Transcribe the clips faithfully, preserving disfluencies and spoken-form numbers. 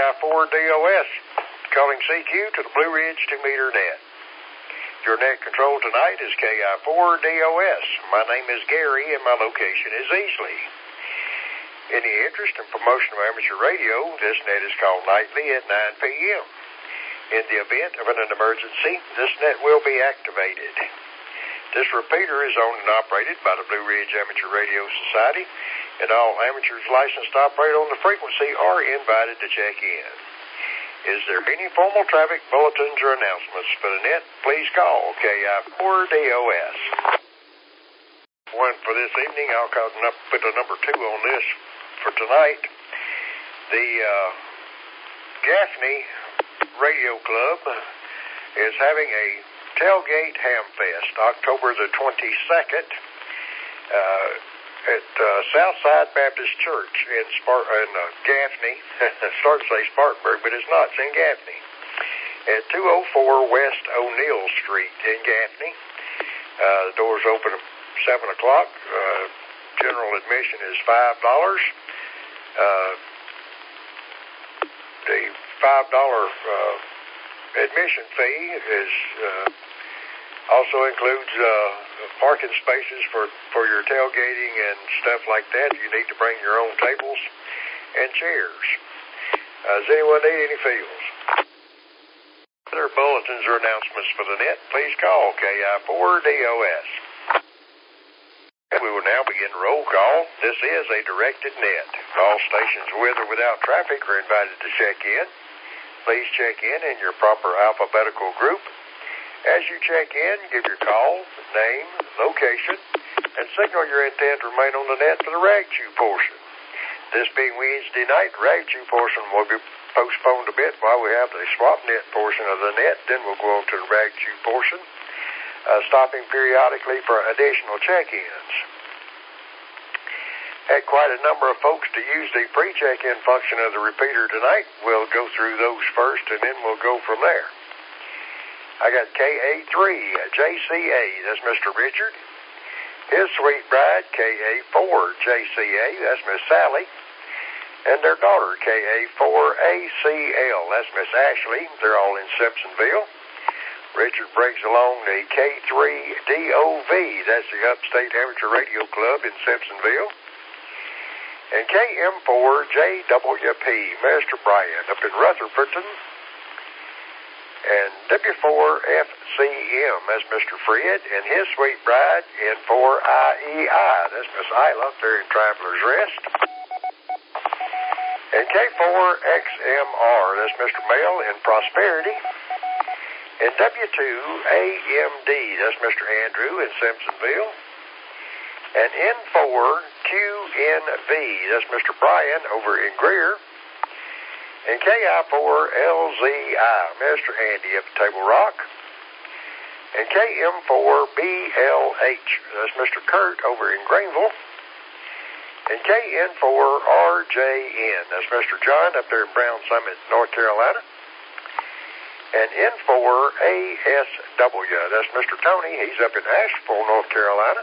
I four D O S, calling C Q to the Blue Ridge two-meter net. Your net control tonight is K I four D O S. My name is Gary, and my location is Easley. Any interest in promotion of amateur radio, this net is called nightly at nine p.m. In the event of an emergency, this net will be activated. This repeater is owned and operated by the Blue Ridge Amateur Radio Society, and all amateurs licensed to operate on the frequency are invited to check in. Is there any formal traffic bulletins or announcements for the net? Please call K I four D O S. One for this evening, I'll call, put a number two on this for tonight. The uh, Gaffney Radio Club is having a Tailgate Hamfest, October the twenty-second, uh, at uh, Southside Baptist Church in, Spart- in uh, Gaffney. Start to say Spartanburg, but it's not. It's in Gaffney. At two oh four West O'Neill Street in Gaffney. Uh, the doors open at seven o'clock. Uh, general admission is five dollars. Uh, the five dollars uh, admission fee is uh, also includes uh, parking spaces for, for your tailgating and stuff like that. You need to bring your own tables and chairs. Uh, does anyone need any fields? Other bulletins or announcements for the net, please call K I four D O S. We will now begin roll call. This is a directed net. All stations with or without traffic are invited to check in. Please check in in your proper alphabetical group. As you check in, give your call, name, location, and signal your intent to remain on the net for the rag chew portion. This being Wednesday night, rag chew portion will be postponed a bit while we have the swap net portion of the net. Then we'll go on to the rag chew portion, uh, stopping periodically for additional check-ins. Had quite a number of folks to use the pre-check-in function of the repeater tonight. We'll go through those first, and then we'll go from there. I got K A three, J C A, that's Mister Richard. His sweet bride, K A four, J C A, that's Miss Sally. And their daughter, K A four A C L, that's Miss Ashley. They're all in Simpsonville. Richard brings along the K three D O V, that's the Upstate Amateur Radio Club in Simpsonville. And K M four J W P, Mister Brian, up in Rutherfordton. And W four F C M, that's Mister Fred, and his sweet bride, N four I E I, that's Miss Isla, they're in Traveler's Rest. And K four X M R, that's Mister Mel in Prosperity. And W two A M D, that's Mister Andrew in Simpsonville. And N four Q N V, that's Mister Brian over in Greer. And K I four L Z I, Mister Andy up at Table Rock. And K M four B L H, that's Mister Kurt over in Greenville. And K N four R J N, that's Mister John up there in Brown Summit, North Carolina. And N four A S W, that's Mister Tony, he's up in Asheville, North Carolina.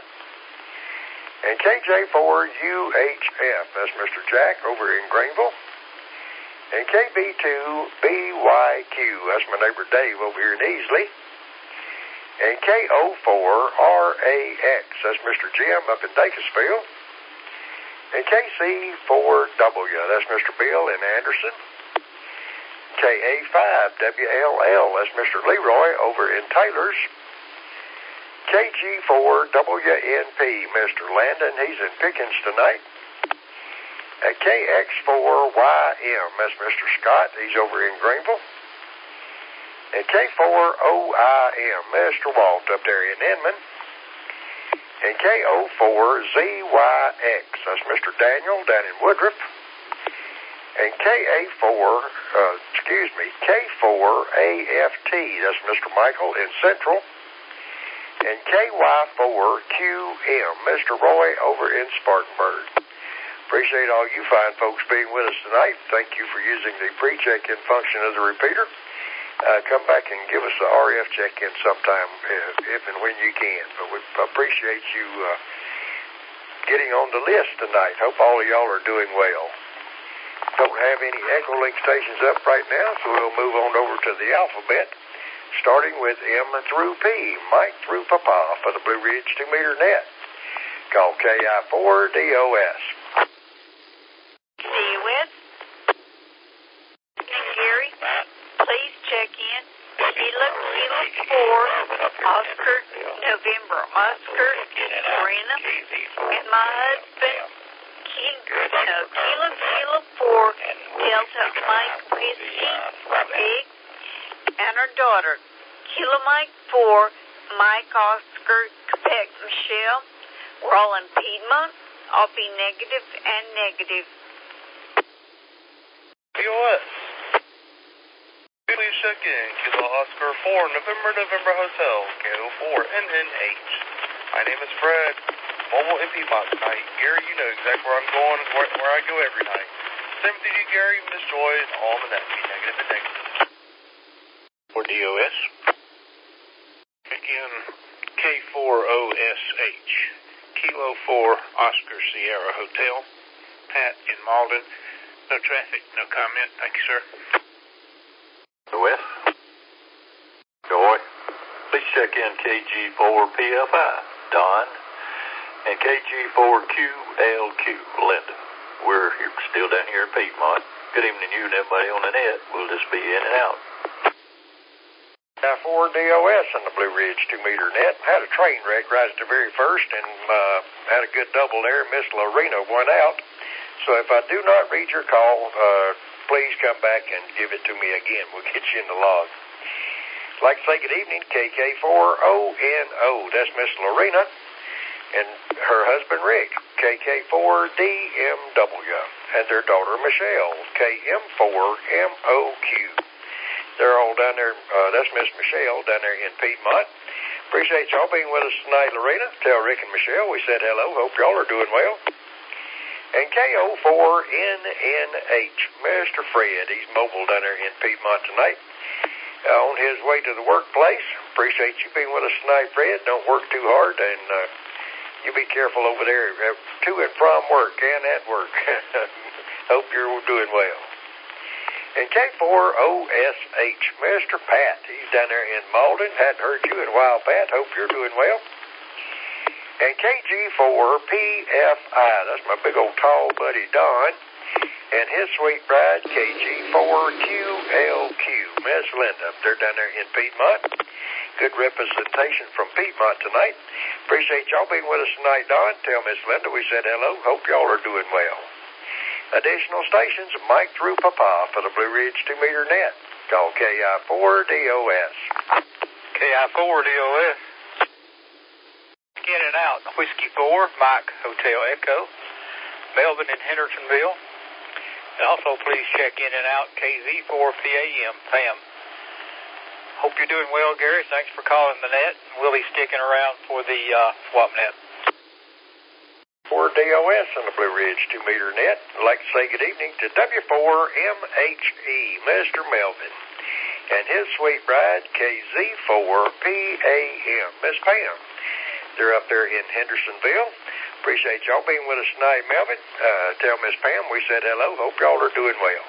And K J four U H F, that's Mister Jack over in Greenville. And K B two B Y Q, that's my neighbor Dave over here in Easley. And K O four R A X, that's Mister Jim up in Dacusville. And K C four W, that's Mister Bill in Anderson. K A five W L L, that's Mister Leroy over in Taylor's. K G four W N P, Mister Landon, he's in Pickens tonight. At K X four Y M, that's Mister Scott, he's over in Greenville. And K four O I M, Mister Walt up there in Inman. And K O four Z Y X, that's Mister Daniel down in Woodruff. And K A four, uh, excuse me, K four A F T, that's Mister Michael in Central. And K Y four Q M, Mister Roy over in Spartanburg. Appreciate all you fine folks being with us tonight. Thank you for using the pre-check-in function of the repeater. Uh, come back and give us the R F check-in sometime if, if and when you can. But we appreciate you uh, getting on the list tonight. Hope all of y'all are doing well. don't have any Echo Link stations up right now, so we'll move on over to the alphabet, starting with M through P, Mike through Papa for the Blue Ridge two meter net. Call K I four D O S. See you with Gary. Please check in. Sheila, Kilo four, Oscar, November, Oscar, Serena, and my husband, King, no, Kilo, Kilo four, Delta Mike Whiskey, Egg, and our daughter, Kilo Mike four, Mike Oscar, Quebec Michelle. We're all in Piedmont. I'll be negative and negative. P O S. Please check in. Kilo Oscar four, November, November Hotel, K O four N N H. My name is Fred. Mobile in Piedmont tonight. Gary, you know exactly where I'm going and where, where I go every night. Same with you, Gary, Miss Joy, and all the net. Be negative and negative. For D O S. Check in K four O S H. Kilo four, Oscar Sierra Hotel. Pat in Malden. No traffic, no comment. Thank you, sir. West. Joy. Please check in K G four P F I, Don, and K G four Q L Q, Linda. We're here, still down here in Piedmont. Good evening to you and everybody on the net. We'll just be in and out. K I four D O S on the Blue Ridge two meter net. Had a train wreck right at the very first and uh, had a good double there. Miss Lorena went out. So if I do not read your call, uh, please come back and give it to me again. We'll get you in the log. I'd like to say good evening, K K four O N O. That's Miss Lorena and her husband, Rick, K K four D M W, and their daughter, Michelle, K M four M O Q. They're all down there. Uh, that's Miss Michelle down there in Piedmont. Appreciate y'all being with us tonight, Lorena. Tell Rick and Michelle we said hello. Hope y'all are doing well. And K O four N N H, Mister Fred, he's mobile down there in Piedmont tonight. Uh, on his way to the workplace. Appreciate you being with us tonight, Fred. Don't work too hard, and uh, you be careful over there uh, to and from work and at work. Hope you're doing well. And K four O S H, Mister Pat, he's down there in Malden. Hadn't heard you in a while, Pat. Hope you're doing well. And K G four P F I, that's my big old tall buddy Don, and his sweet bride, K G four Q L Q, Miss Linda. They're down there in Piedmont. Good representation from Piedmont tonight. Appreciate y'all being with us tonight, Don. Tell Miss Linda we said hello. Hope y'all are doing well. Additional stations, Mike through Papa for the Blue Ridge two meter net. Call K I four D O S. K I four D O S. In and out, Whiskey four, Mike, Hotel Echo, Melvin in Hendersonville. And also please check in and out K Z four P A M, Pam. Hope you're doing well, Gary. Thanks for calling the net. We'll be sticking around for the uh, swap net. For D O S on the Blue Ridge two meter net. I'd like to say good evening to W four M H E, Mister Melvin, and his sweet bride, K Z four P A M, Miss Pam. They're up there in Hendersonville. Appreciate y'all being with us tonight, Melvin. Uh, tell Miss Pam we said hello. Hope y'all are doing well.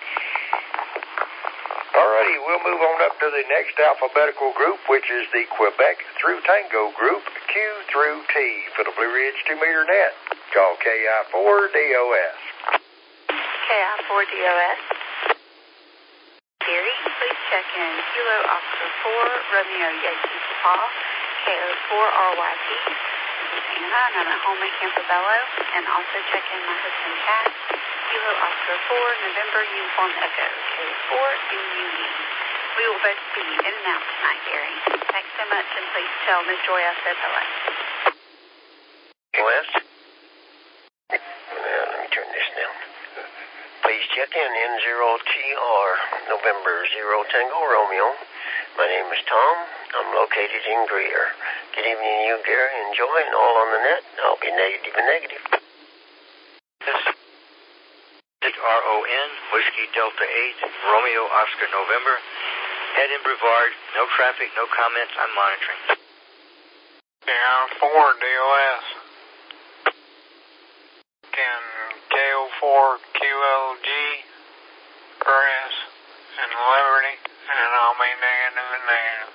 Alrighty, we'll move on up to the next alphabetical group, which is the Quebec through Tango group, Q through T for the Blue Ridge two meter net. Call K I four D O S. K I four D O S. Gary, please check in Kilo Oscar four, Romeo Yankee Papa, K O four R Y P. This is Anna, and I'm at home in Campobello. And also check in my husband, Pat, Kilo Oscar four, November Uniform Echo, K four M U E. We will both be in and out tonight, Gary. Thanks so much, and please tell Miss Joy I said hello. West? Well, let me turn this down. Please check in N zero T R, November zero Tango Romeo. My name is Tom. I'm located in Greer. Good evening to you, Gary, and Joy, and all on the net. I'll be negative and negative. R O N, Whiskey Delta eight, Romeo Oscar November. Head in Brevard. No traffic, no comments. I'm monitoring. K I four D O S. Can K O four Q L G and Liberty, and I'll be negative and negative.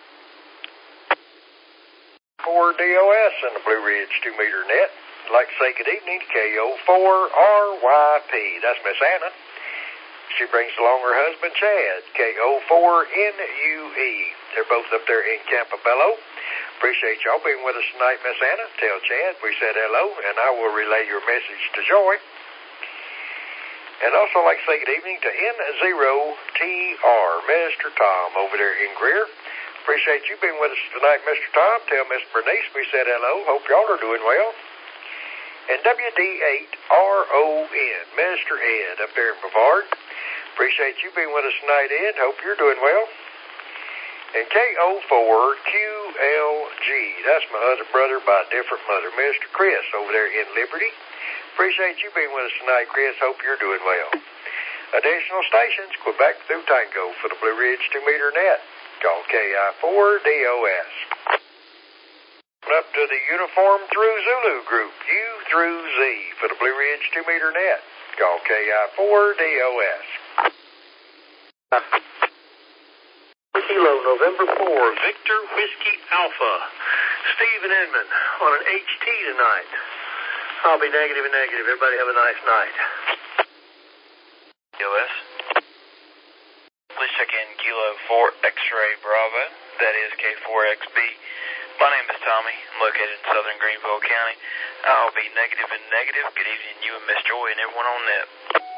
four D O S and the Blue Ridge two meter net. I'd like to say good evening to K O four R Y P. That's Miss Anna. She brings along her husband, Chad, K O four N U E. They're both up there in Campobello. Appreciate y'all being with us tonight, Miss Anna. Tell Chad we said hello, and I will relay your message to Joy. And also like to say good evening to N zero T R, Mister Tom, over there in Greer. Appreciate you being with us tonight, Mister Tom. Tell Miss Bernice we said hello. Hope y'all are doing well. And W D eight R O N, Mister Ed, up there in Brevard. Appreciate you being with us tonight, Ed. Hope you're doing well. And K O four Q L G, that's my other brother by a different mother, Mister Chris, over there in Liberty. Appreciate you being with us tonight, Chris. Hope you're doing well. Additional stations, Quebec through Tango for the Blue Ridge two meter net. Call K I four D O S. Up to the Uniform through Zulu group, U through Z for the Blue Ridge two meter net. Call K I four D O S. Kilo November four, Victor Whiskey Alpha. Steve and Edmund on an H T tonight. I'll be negative and negative. Everybody have a nice night. D O S. Please check in Kilo four X-Ray Bravo. That is K four X B. My name is Tommy. I'm located in southern Greenville County. I'll be negative and negative. Good evening, you and Miss Joy and everyone on net.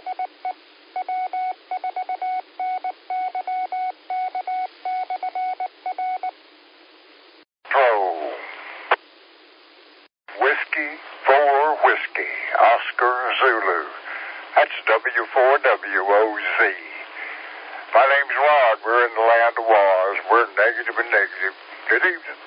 Control. Whiskey four Whiskey, Oscar Zulu. That's W four W O Z. My name's Rod. We're in the land of Waz. We're negative and negative. Good evening.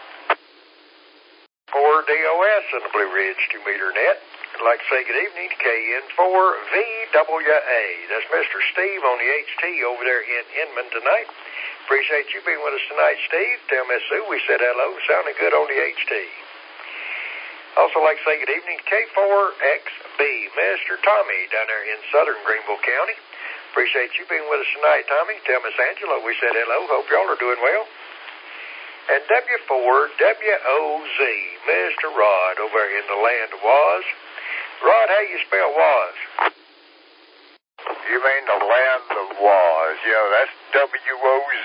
four D O S and the Blue Ridge two meter net. I'd like to say good evening to K N four V W A. That's Mister Steve on the H T over there in Inman tonight. Appreciate you being with us tonight, Steve. Tell Miss Sue we said hello. Sounding good on the H T. Also like to say good evening to K four X B, Mister Tommy down there in southern Greenville County. Appreciate you being with us tonight, Tommy. Tell Miss Angela we said hello. Hope y'all are doing well. And W four W O Z, Mister Rod over in the land of Waz. Rod, how you spell Waz? You mean the land of Waz? Yeah, that's W O Z.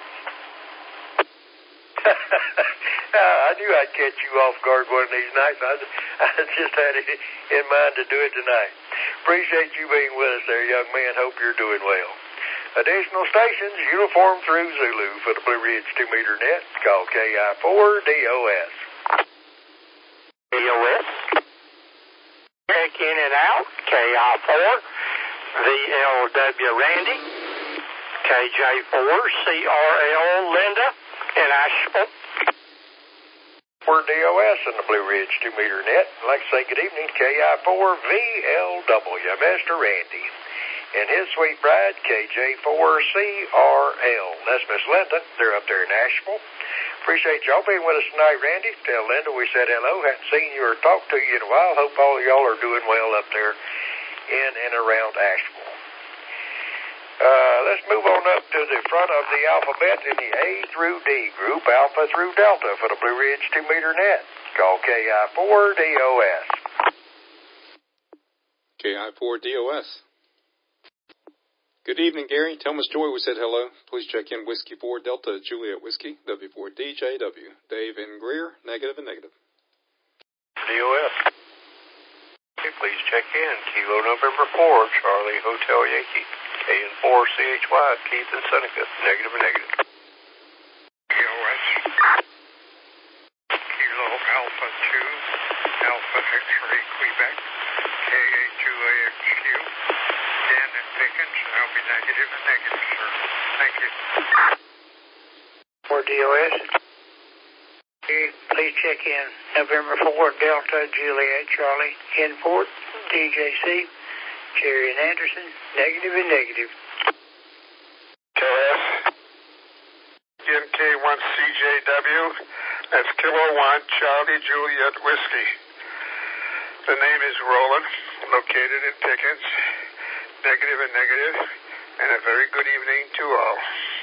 I knew I'd catch you off guard one of these nights. I, I just had it in mind to do it tonight. Appreciate you being with us there, young man. Hope you're doing well. Additional stations, Uniform through Zulu for the Blue Ridge two meter net. Call K I four D O S. D O S. Check in and out. K I four. V L W Randy. K J four C R L Linda. And Asheville. four D O S and the Blue Ridge two meter net. I'd like to say good evening to K I four V L W, Mister Randy. And his sweet bride, K J four C R L. That's Miss Linda. They're up there in Asheville. Appreciate y'all being with us tonight, Randy. Tell Linda we said hello. Hadn't seen you or talked to you in a while. Hope all of y'all are doing well up there in and around Asheville. Uh, let's move on up to the front of the alphabet in the A through D group, Alpha through Delta for the Blue Ridge two meter net. Call K I four D O S. K I four D O S. Good evening, Gary. Tell Miss Joy we said hello. Please check in Whiskey four Delta Juliet Whiskey, W four D J W. Dave in Greer, negative and negative. D O S. Okay, please check in. Kilo November four, Charlie Hotel Yankee. K N four C H Y, Keith and Seneca, negative and negative. D O S. Kilo Alpha two, Alpha X-Ray Quebec, K A two A X Q. Dan and Pickens, I'll be negative and negative, sir. Thank you. four D O S. Please check in November four, Delta Juliet Charlie, N-Port, D J C, Jerry and Anderson, negative and negative. K S. N K one C J W, that's Kilo one Charlie Juliet Whiskey. The name is Roland, located in Pickens, negative and negative. And a very good evening to all.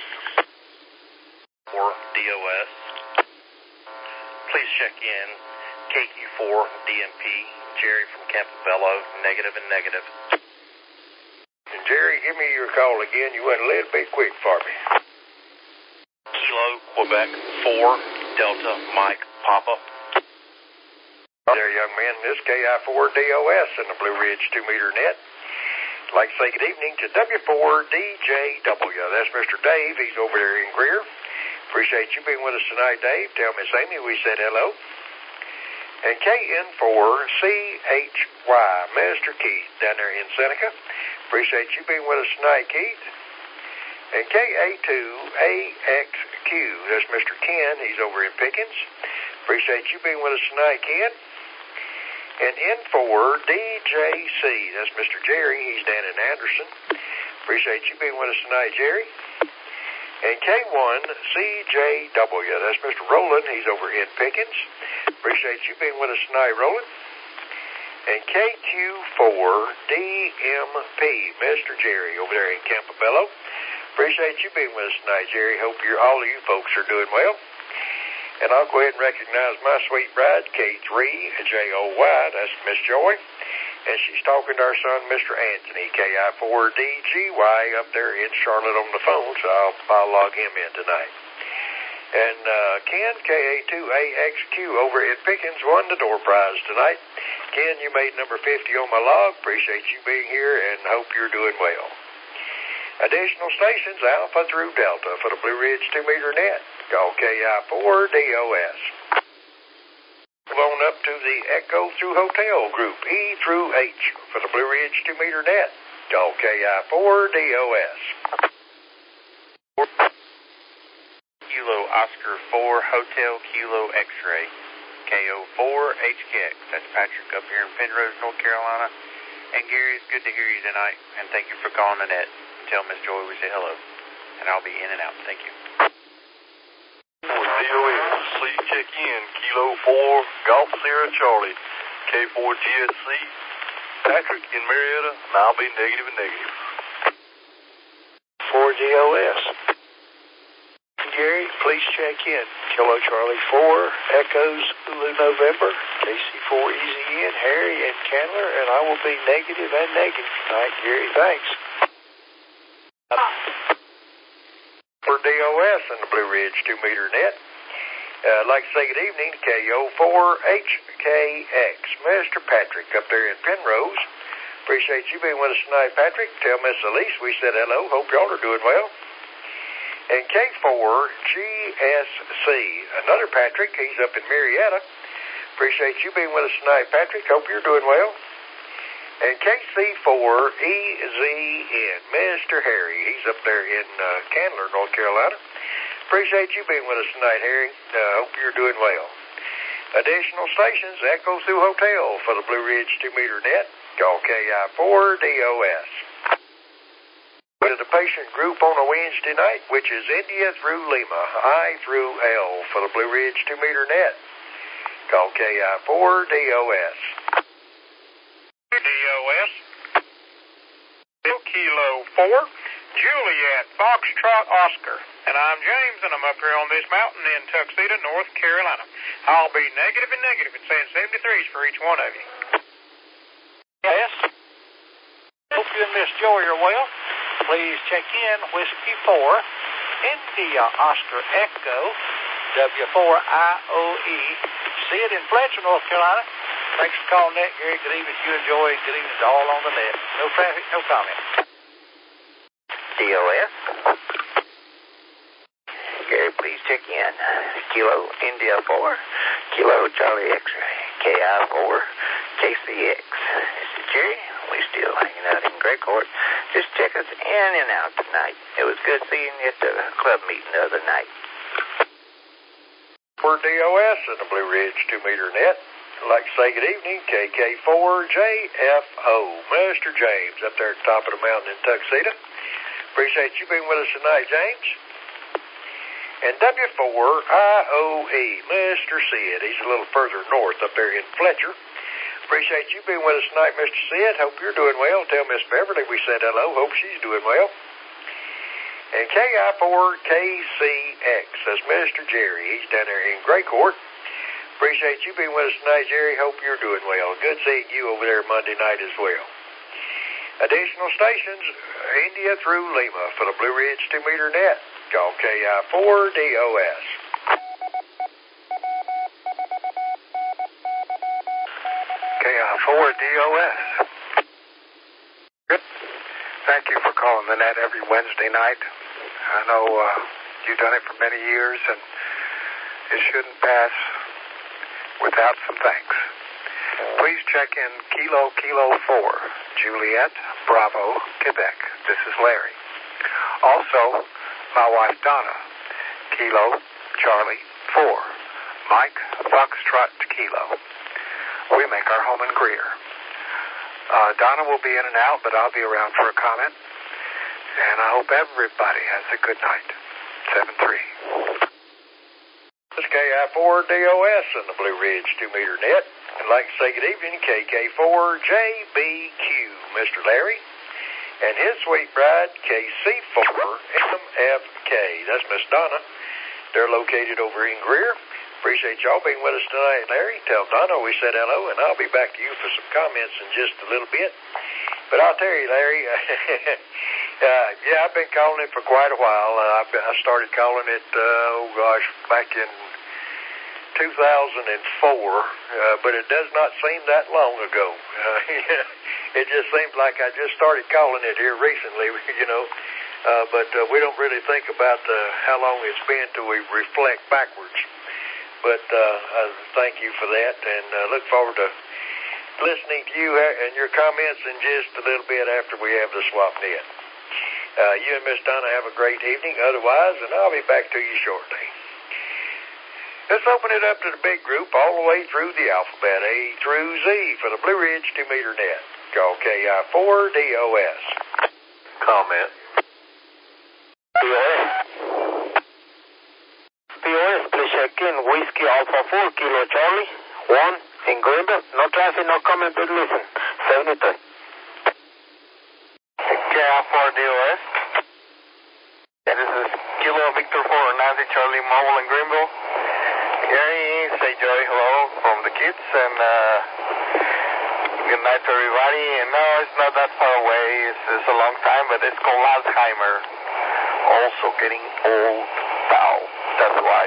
For D O S, please check in K Q four D M P, Jerry from Campobello, negative and negative. And Jerry, give me your call again. You went a little bit quick for me. Kilo, Quebec, four, Delta, Mike, Papa. There, young man, this K I four D O S in the Blue Ridge two meter net. I'd like to say good evening to W four D J W. That's Mister Dave. He's over there in Greer. Appreciate you being with us tonight, Dave. Tell Miss Amy we said hello. And K N four C H Y, Mister Keith, down there in Seneca. Appreciate you being with us tonight, Keith. And K A two A X Q, that's Mister Ken. He's over in Pickens. Appreciate you being with us tonight, Ken. And N four D J C, that's Mister Jerry. He's down in Anderson. Appreciate you being with us tonight, Jerry. And K one C J W, that's Mister Roland. He's over in Pickens. Appreciate you being with us tonight, Roland. And K Q four D M P, Mister Jerry, over there in Campobello. Appreciate you being with us tonight, Jerry. Hope you're, all of you folks are doing well. And I'll go ahead and recognize my sweet bride, K three J O Y, that's Miss Joy. And she's talking to our son, Mister Anthony, K I four D G Y, up there in Charlotte on the phone, so I'll, I'll log him in tonight. And uh, Ken, K A two A X Q, over at Pickens, won the door prize tonight. Ken, you made number fifty on my log. Appreciate you being here and hope you're doing well. Additional stations, Alpha through Delta, for the Blue Ridge two meter net. Call K I four D O S. Move on up to the Echo through Hotel Group, E through H, for the Blue Ridge two meter net. Call K I four D O S. Kilo Oscar four, Hotel Kilo X-Ray, K O four H K X. That's Patrick up here in Penrose, North Carolina. And Gary, it's good to hear you tonight, and thank you for calling the net. Tell Miss Joy we say hello, and I'll be in and out. Thank you. D O S, please check in Kilo four Golf Sierra Charlie, K four G S C, Patrick in Marietta, and I'll be negative and negative. four D O S. Gary, please check in. Kilo Charlie four, Echoes, Zulu November, K C four Easy In, Harry and Candler, and I will be negative and negative tonight. Gary, thanks. For D O S and the Blue Ridge two meter net. Uh, I'd like to say good evening to K O four H K X, Mister Patrick up there in Penrose. Appreciate you being with us tonight, Patrick. Tell Miss Elise we said hello. Hope y'all are doing well. And K four G S C, another Patrick. He's up in Marietta. Appreciate you being with us tonight, Patrick. Hope you're doing well. And K C four E Z N, Mister Harry. He's up there in uh, Candler, North Carolina. Appreciate you being with us tonight, Harry. Uh, hope you're doing well. Additional stations, Echo through Hotel for the Blue Ridge two meter net. Call K I four D O S. With the patient group on a Wednesday night, which is India through Lima, I through L for the Blue Ridge two meter net. Call K I four D O S. D O S. Kilo four, Juliet, Foxtrot, Oscar. And I'm James, and I'm up here on this mountain in Tuxedo, North Carolina. I'll be negative and negative at saying seventy-threes for each one of you. Yes. Hope you and Miss Joy are well. Please check in Whiskey four, India, Oscar, Echo, W four I O E. See it in Fletcher, North Carolina. Thanks for calling that, Gary. Good evening to you and Joy. Good evening to all on the net. No traffic, no comment. D O S. Gary, please check in. Kilo India four, Kilo Charlie X-Ray, K I four, K C X. This is Jerry. We still hanging out in Grey Court. Just check us in and out tonight. It was good seeing you at the club meeting the other night. For D O S and the Blue Ridge two meter net. I'd like to say good evening, K K four J F O, Mister James, up there at the top of the mountain in Tuxedo. Appreciate you being with us tonight, James. And W four I O E, Mister Sid. He's a little further north up there in Fletcher. Appreciate you being with us tonight, Mister Sid. Hope you're doing well. Tell Miss Beverly we said hello. Hope she's doing well. And K I four K C X, that's Mister Jerry. He's down there in Gray Court. Appreciate you being with us tonight, Jerry. Hope you're doing well. Good seeing you over there Monday night as well. Additional stations, India through Lima for the Blue Ridge two meter net. Call K I four D O S. K I four D O S. Good. Thank you for calling the net every Wednesday night. I know uh, you've done it for many years, and it shouldn't pass without some thanks. Please check in Kilo Kilo four, Juliet, Bravo, Quebec. This is Larry. Also, my wife Donna, Kilo Charlie four, Mike Foxtrot Kilo. We make our home in Greer. Uh, Donna will be in and out, but I'll be around for a comment. And I hope everybody has a good night. seven three. This is K I four D O S in the Blue Ridge two meter net. I'd like to say good evening, K K four J B Q, Mister Larry, and his sweet bride, K C four M F K. That's Miss Donna. They're located over in Greer. Appreciate y'all being with us tonight, Larry. Tell Donna we said hello, and I'll be back to you for some comments in just a little bit. But I'll tell you, Larry, uh, yeah, I've been calling it for quite a while. Uh, I've been, I started calling it, uh, oh gosh, back in two thousand four, uh, but it does not seem that long ago. Uh, it just seems like I just started calling it here recently, you know. Uh, but uh, we don't really think about uh, how long it's been till we reflect backwards. But uh, I thank you for that, and uh, look forward to listening to you and your comments in just a little bit after we have the swap net. Uh, you and Miss Donna have a great evening otherwise, and I'll be back to you shortly. Let's open it up to the big group all the way through the alphabet, A through Z, for the Blue Ridge two meter net. Call K I four D O S. Comment. P O S. P O S, please check in. Whiskey Alpha four, Kilo Charlie, one, in Greenville. No traffic, no comment, but listen. seventy-three. K I four D O S. Yeah, this is Kilo Victor four, Nancy Charlie, Mobile in Greenville. Gary, say Joy hello from the kids, and uh, good night to everybody. And no, it's not that far away. It's, it's a long time, but it's called Alzheimer. Also getting old now. That's why.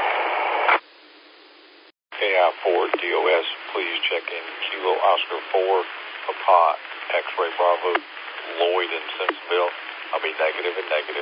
K I four D O S, please check in Kilo Oscar four, Papa, X-Ray Bravo, Lloyd in Simpsonville. I'll be negative and negative.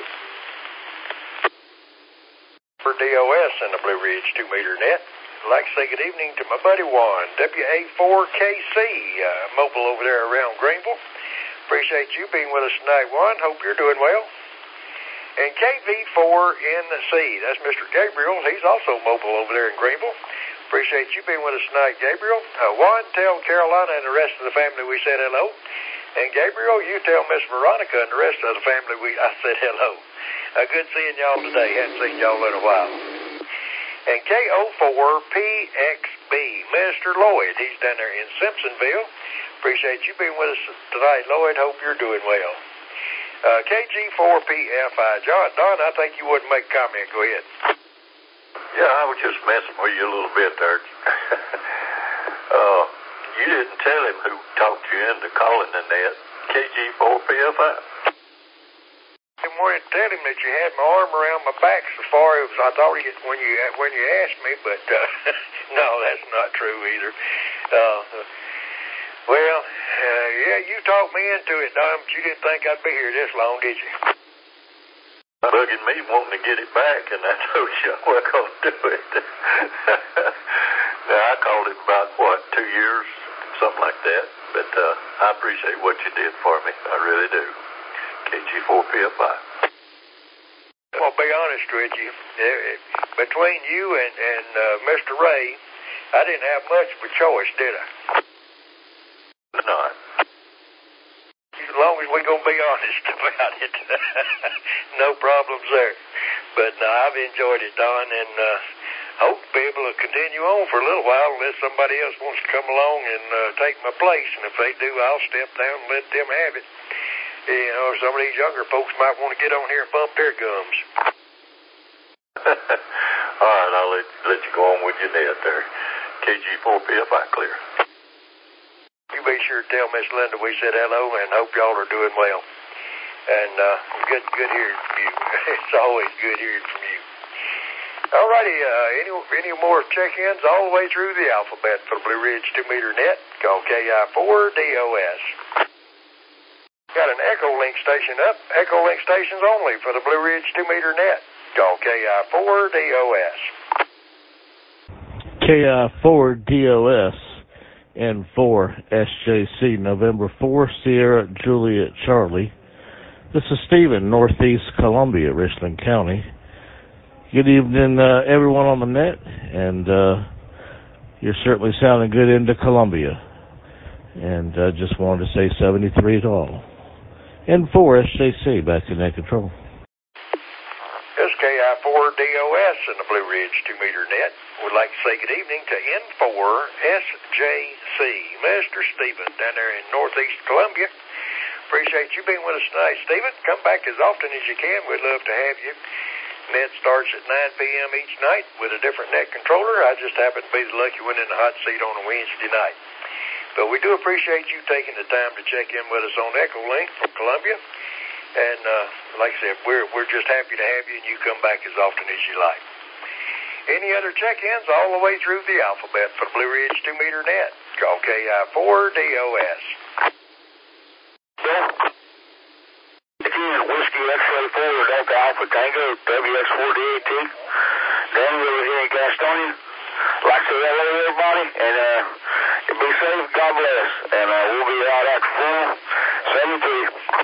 For D O S in the Blue Ridge two meter net. I'd like to say good evening to my buddy Juan, W A four K C, uh, mobile over there around Greenville. Appreciate you being with us tonight, Juan. Hope you're doing well. And K V four N C, that's Mister Gabriel. He's also mobile over there in Greenville. Appreciate you being with us tonight, Gabriel. Uh, Juan, tell Carolina and the rest of the family we said hello. And Gabriel, you tell Miss Veronica and the rest of the family we I said hello. Uh, good seeing y'all today. Hadn't seen y'all in a while. And K O four P X B, Mister Lloyd. He's down there in Simpsonville. Appreciate you being with us tonight, Lloyd. Hope you're doing well. Uh, K G four P F I, John, Don, I think you wouldn't make a comment. Go ahead. Yeah, I was just messing with you a little bit there. uh, you didn't tell him who talked you into calling the net. K G four P F I. I wanted to tell him that you had my arm around my back so far as I thought it when you when you asked me, but uh, no, that's not true either. Uh, well, uh, yeah, you talked me into it, Don, but you didn't think I'd be here this long, did you? Bugging me wanting to get it back, and I told you I wasn't going to do it. Now, I called it about, what, two years, something like that. But uh, I appreciate what you did for me. I really do. K G four P F I. Well, be honest with you. Between you and, and uh, Mister Ray, I didn't have much of a choice, did I? Not. As long as we're going to be honest about it. No problems there. But no, I've enjoyed it, Don, and uh, hope to be able to continue on for a little while unless somebody else wants to come along and uh, take my place. And if they do, I'll step down and let them have it. You know, some of these younger folks might want to get on here and bump their gums. All right, I'll let, let you go on with your net there. K G four P F I clear. You be sure to tell Miss Linda we said hello and hope y'all are doing well. And uh, good good hearing from you. It's always good hearing from you. All righty, uh, any, any more check-ins all the way through the alphabet for the Blue Ridge two meter net? Call K I four D O S. Got an Echo Link station up. Echo Link stations only for the Blue Ridge two meter net. Call K I four D O S. K I four D O S and four S J C, November fourth, Sierra Juliet Charlie. This is Stephen, Northeast Columbia, Richland County. Good evening, uh, everyone on the net, and uh, you're certainly sounding good into Columbia. And I uh, just wanted to say seventy-three to all. And four S J C, back to net control. This is K I four D O S in the Blue Ridge two meter net. Would like to say good evening to N four S J C, Mister Stephen, down there in Northeast Columbia. Appreciate you being with us tonight, Stephen. Come back as often as you can. We'd love to have you. Net starts at nine p.m. each night with a different net controller. I just happen to be the lucky one in the hot seat on a Wednesday night. But we do appreciate you taking the time to check in with us on Echo Link from Columbia. And uh, like I said, we're we're just happy to have you, and you come back as often as you like. Any other check-ins all the way through the alphabet for the Blue Ridge two meter net? Call K I four D O S. Whiskey X-ray four Delta Alpha Tango W X four D A T. Danny over here in Gastonia. Like to say hello to everybody, and uh, be safe. God bless. And uh, we'll be out after four seventy-three.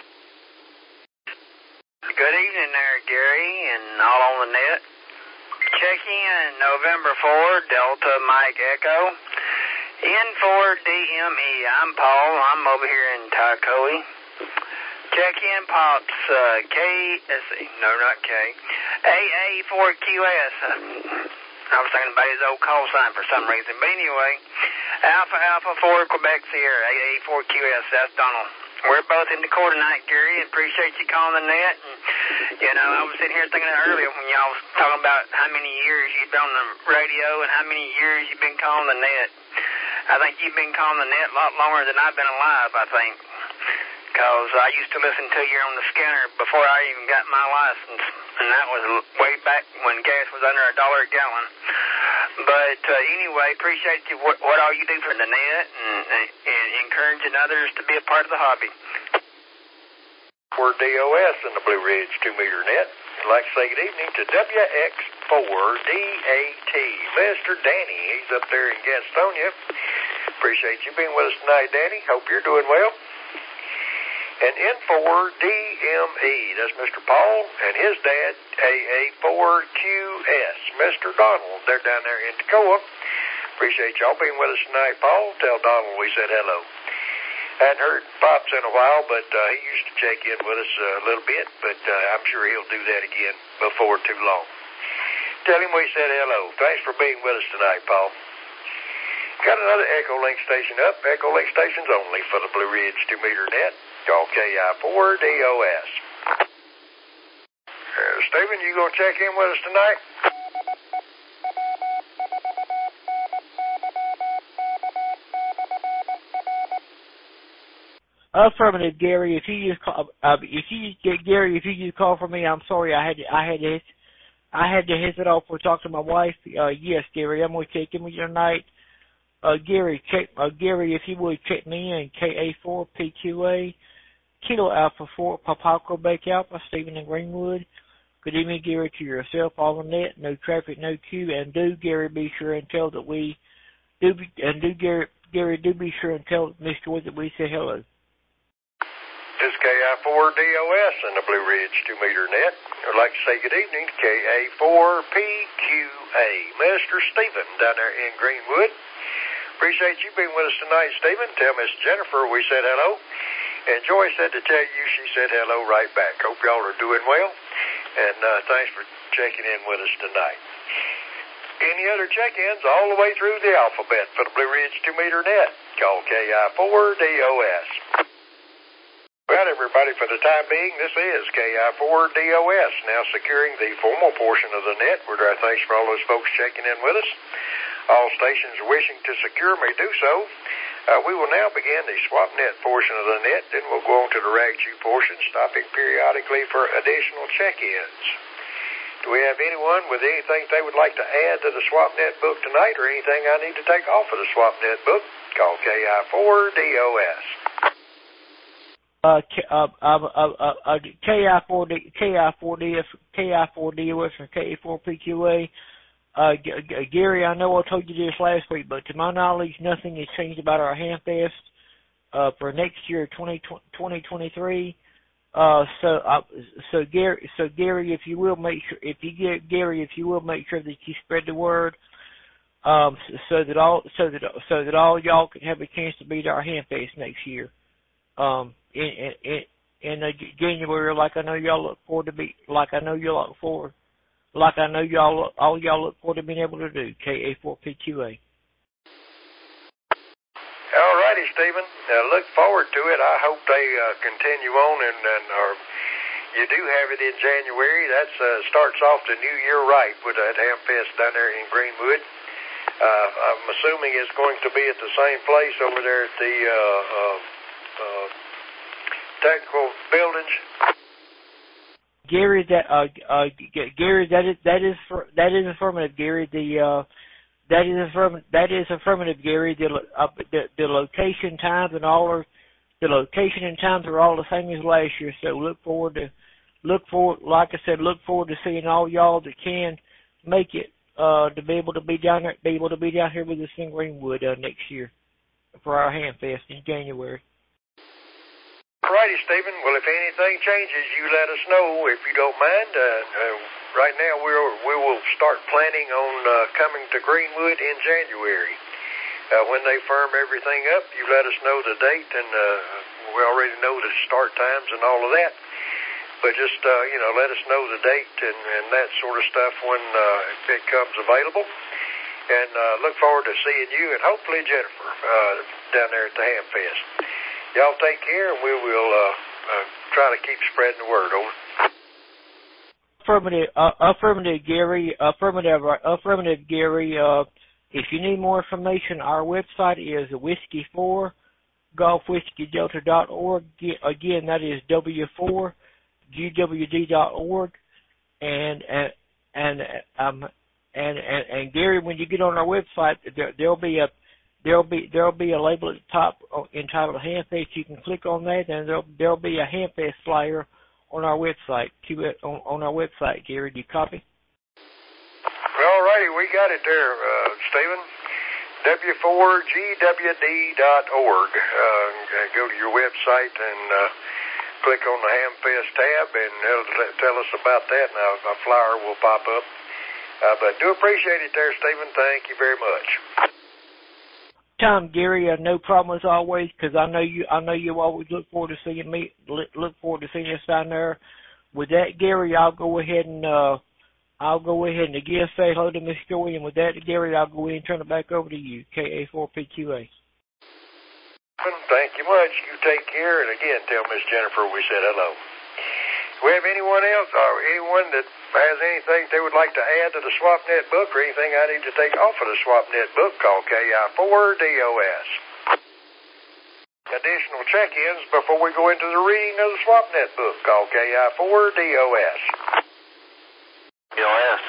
Good evening there, Gary, and all on the net. Check in November fourth, Delta Mike Echo. N four D M E. I'm Paul. I'm over here in Tacoe. Check in Pops. Uh, K. Let's see. No, not K. A A four Q S. Uh, I was thinking about his old call sign for some reason. But anyway, Alpha Alpha four Quebec Sierra. A A four Q S. That's Donald. We're both in the core tonight, Gary, and appreciate you calling the net. And, you know, I was sitting here thinking earlier when y'all was talking about how many years you've been on the radio and how many years you've been calling the net. I think you've been calling the net a lot longer than I've been alive, I think. Because I used to listen to you on the scanner before I even got my license. And that was way back when gas was under a dollar a gallon. But uh, anyway, appreciate you what, what all you do for the net and, and, and encouraging others to be a part of the hobby. We're D O S in the Blue Ridge two meter net. I'd like to say good evening to W X four D A T. Mister Danny, he's up there in Gastonia. Appreciate you being with us tonight, Danny. Hope you're doing well. And N four D M E, that's Mister Paul, and his dad, A A four Q S, Mister Donald. They're down there in Toccoa. Appreciate y'all being with us tonight, Paul. Tell Donald we said hello. Hadn't heard Pops in a while, but uh, he used to check in with us a little bit, but uh, I'm sure he'll do that again before too long. Tell him we said hello. Thanks for being with us tonight, Paul. Got another Echo Link station up. Echo Link stations only for the Blue Ridge two meter net. Call K I four D O S. Uh, Stephen, you going to check in with us tonight? Affirmative, Gary. If you just call, uh, if you get Gary, if you just call for me, I'm sorry. I had to, I had to, hit, I had to hit it off for talk to my wife. Uh, yes, Gary, I'm going to check in with you tonight. Uh, Gary, check, uh, Gary, if you would check me in. K A four P Q A, Kilo Alpha four, Papa Quebec Alpha, Stephen in Greenwood. Good evening, Gary, to yourself, all on net. No traffic, no queue, and do Gary be sure and tell that we do, be, and do Gary, Gary do be sure and tell Miss Joy that we say hello. This is K I four D O S in the Blue Ridge two meter net. I'd like to say good evening to K A four P Q A, Mister Stephen down there in Greenwood. Appreciate you being with us tonight, Stephen. Tell Miss Jennifer we said hello. And Joy said to tell you she said hello right back. Hope y'all are doing well. And uh, thanks for checking in with us tonight. Any other check-ins all the way through the alphabet for the Blue Ridge two meter net? Call K I four D O S. Well, everybody, for the time being, this is K I four D O S, now securing the formal portion of the net. We're our thanks for all those folks checking in with us. All stations wishing to secure may do so. Uh, we will now begin the SwapNet portion of the net, then we'll go on to the RagQ portion, stopping periodically for additional check-ins. Do we have anyone with anything they would like to add to the SwapNet book tonight, or anything I need to take off of the SwapNet book? Call K I four D O S. Uh, uh, uh, uh, uh, K I four D, K I four D, K I four D O S, and K A four P Q A. Uh, G- G- Gary, I know I told you this last week, but to my knowledge, nothing has changed about our Hamfest uh, for next year, twenty twenty-three. Uh, so, uh, so Gary, so Gary, if you will make sure, if you get Gary, if you will make sure that you spread the word, um, so, so that all, so that so that all y'all can have a chance to be at our Hamfest next year. Um, in in in uh, January, like I know y'all look forward to be, like I know y'all look forward, like I know y'all all y'all look forward to being able to do. K A four P Q A. All righty, Stephen. Uh, look forward to it. I hope they uh, continue on, and, and or you do have it in January. That uh, starts off the new year right with that Hamfest down there in Greenwood. Uh, I'm assuming it's going to be at the same place over there at the uh, uh, uh, technical buildings. Gary, that uh, uh, Gary, that is that is for, that is affirmative, Gary. The uh, that is affirmative. That is affirmative, Gary. The, uh, the the location, times, and all are the location and times are all the same as last year. So look forward to look forward, like I said, look forward to seeing all y'all that can make it uh, to be able to be down there, be able to be down here with us in Greenwood uh, next year for our Hamfest in January. Righty, Stephen. Well, if anything changes, you let us know if you don't mind. Uh, uh, right now, we'll, we will start planning on uh, coming to Greenwood in January. Uh, when they firm everything up, you let us know the date, and uh, we already know the start times and all of that. But just, uh, you know, let us know the date and, and that sort of stuff when uh, if it comes available. And uh, look forward to seeing you and hopefully Jennifer uh, down there at the Hamfest. Y'all take care, and we will uh, uh, try to keep spreading the word. Over. Affirmative, uh, affirmative, Gary. Affirmative, affirmative, Gary. Uh, if you need more information, our website is whiskey four golf whiskey delta dot org. Again, that is W four G W D dot org. And and and um and, and and Gary, when you get on our website, there there'll be a There'll be there'll be a label at the top entitled Hamfest. You can click on that, and there'll there'll be a Hamfest flyer on our website. On, on our website, Gary, do you copy? All righty, we got it there, uh, Stephen. W four G W D dot org. Uh, go to your website and uh, click on the Hamfest tab, and it'll tell us about that, and a, a flyer will pop up. Uh, but do appreciate it there, Stephen. Thank you very much. Time, Gary, uh, no problem as always, because I know you. I know you always look forward to seeing me. Look forward to seeing us down there. With that, Gary, I'll go ahead and uh, I'll go ahead and again say hello to Miss Joy, and with that, Gary, I'll go ahead and turn it back over to you, K A four P Q A. Thank you much. You take care, and again, tell Miss Jennifer we said hello. Do we have anyone else, or anyone that has anything they would like to add to the SwapNet book, or anything I need to take off of the SwapNet book? Call K I four D O S. Additional check-ins before we go into the reading of the SwapNet book. Call K I four D O S. D O S.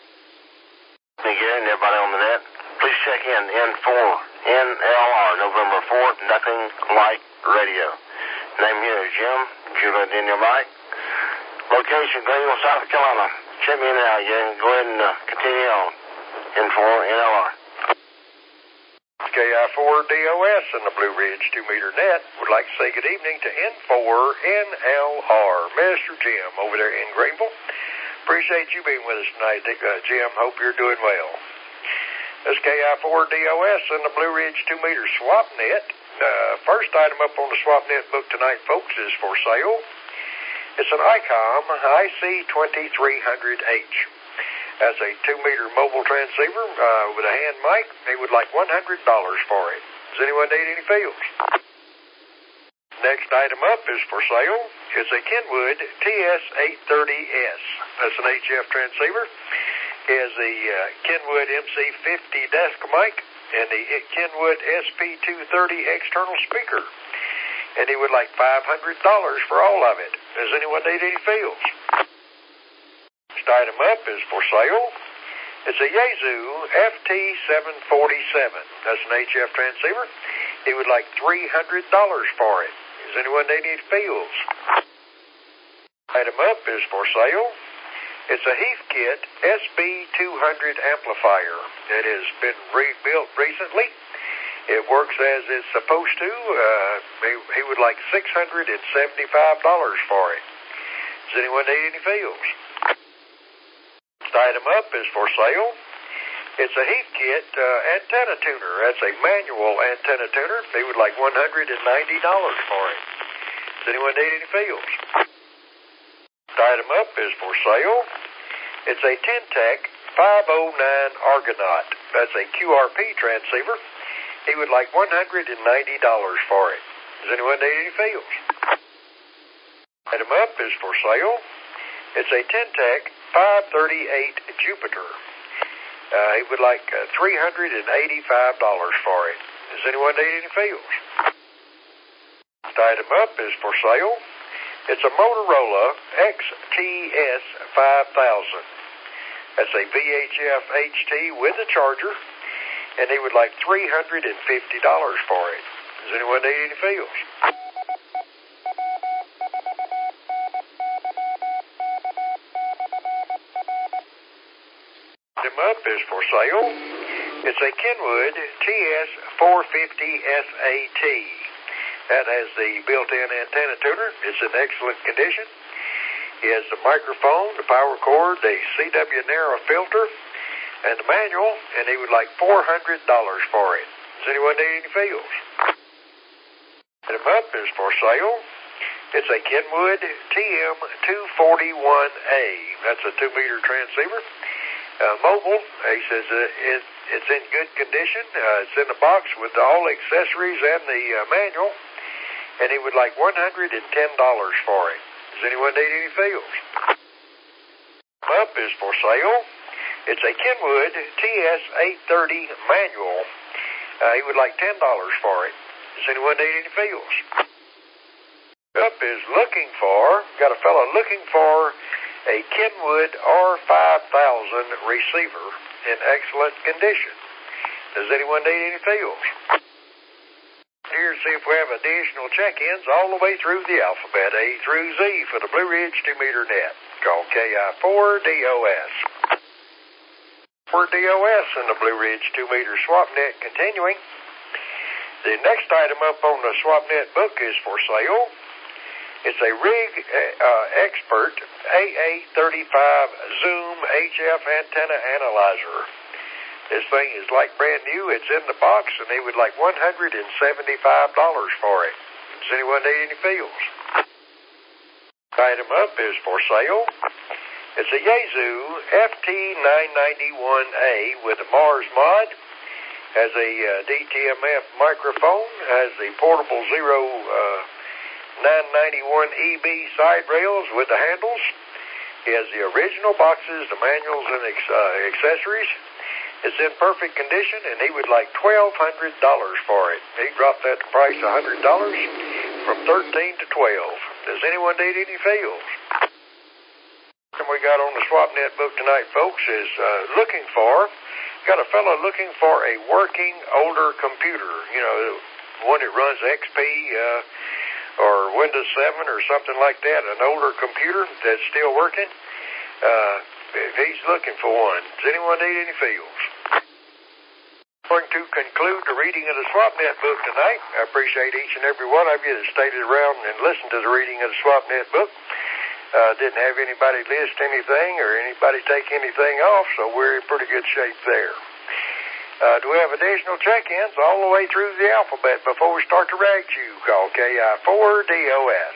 Hey, Gary and everybody on the net. Please check in N four N L R November fourth. Nothing like radio. Name here is Jim. Juliet in your mic. Location, Greenville, South Carolina. Check me in now, yeah. Go ahead and uh, continue on. N four N L R. K I four D O S and the Blue Ridge two meter net would like to say good evening to N four N L R. Mister Jim over there in Greenville. Appreciate you being with us tonight, uh, Jim. Hope you're doing well. This K I four D O S and the Blue Ridge two meter SwapNet. Uh, first item up on the SwapNet book tonight, folks, is for sale. It's an ICOM I C twenty-three hundred H. That's a two meter mobile transceiver uh, with a hand mic. They would like one hundred dollars for it. Does anyone need any fields? Next item up is for sale. It's a Kenwood T S eight thirty S. That's an H F transceiver. It has the uh, Kenwood M C fifty desk mic and the Kenwood S P two thirty external speaker. And he would like five hundred dollars for all of it. Does anyone need any fields? Next item up is for sale. It's a Yaesu F T seven forty-seven. That's an H F transceiver. He would like three hundred dollars for it. Does anyone need any fields? Item up is for sale. It's a Heathkit S B two hundred amplifier. It has been rebuilt recently. It works as it's supposed to. Uh, he, he would like six hundred seventy-five dollars for it. Does anyone need any fields? Next item up is for sale. It's a Heathkit uh, antenna tuner. That's a manual antenna tuner. He would like one hundred ninety dollars for it. Does anyone need any fields? Next item up is for sale. It's a Ten-Tec five oh nine Argonaut. That's a Q R P transceiver. He would like one hundred ninety dollars for it. Does anyone need any fields? Item up is for sale. It's a Ten-Tec five thirty-eight Jupiter. Uh, he would like uh, three hundred eighty-five dollars for it. Does anyone need any fields? Next item up is for sale. It's a Motorola X T S five thousand. That's a V H F H T with a charger, and he would like three hundred fifty dollars for it. Does anyone need any fields? Item up is for sale. It's a Kenwood T S four fifty S A T. That has the built-in antenna tuner. It's in excellent condition. He has the microphone, the power cord, the C W narrow filter, and the manual, and he would like four hundred dollars for it. Does anyone need any fields? Item up is for sale. It's a Kenwood T M two forty-one A. That's a two meter transceiver. Uh, mobile, he says uh, it, it's in good condition. Uh, it's in the box with all the accessories and the uh, manual, and he would like one hundred ten dollars for it. Does anyone need any fields? Up is for sale. It's a Kenwood T S eight thirty manual. Uh, he would like ten dollars for it. Does anyone need any fields? Up is looking for, got a fellow looking for a Kenwood R five thousand receiver in excellent condition. Does anyone need any fields? Here to see if we have additional check-ins all the way through the alphabet, A through Z for the Blue Ridge two meter net. Call K I four D O S. For D O S in the Blue Ridge two meter swap net continuing. The next item up on the swap net book is for sale. It's a Rig uh, Expert A A thirty-five Zoom H F antenna analyzer. This thing is like brand new. It's in the box, and they would like one hundred seventy-five dollars for it. Does anyone need any fields? Item up is for sale. It's a Yaesu F T nine ninety-one A with a Mars mod. Has a uh, D T M F microphone. Has the portable Zero uh, nine ninety-one E B side rails with the handles. He has the original boxes, the manuals, and ex uh, accessories. It's in perfect condition, and he would like twelve hundred dollars for it. He dropped that price one hundred dollars from thirteen to twelve. Does anyone need any fields? What we got on the SwapNet book tonight, folks, is uh, looking for, got a fellow looking for a working older computer, you know, one that runs X P uh, or Windows seven or something like that, an older computer that's still working. Uh, if he's looking for one, does anyone need any fields? Going to conclude the reading of the SwapNet book tonight. I appreciate each and every one of you that stayed around and listened to the reading of the SwapNet book. Uh, didn't have anybody list anything or anybody take anything off, so we're in pretty good shape there. Uh, do we have additional check-ins all the way through the alphabet before we start to rag you? Call K I four D O S.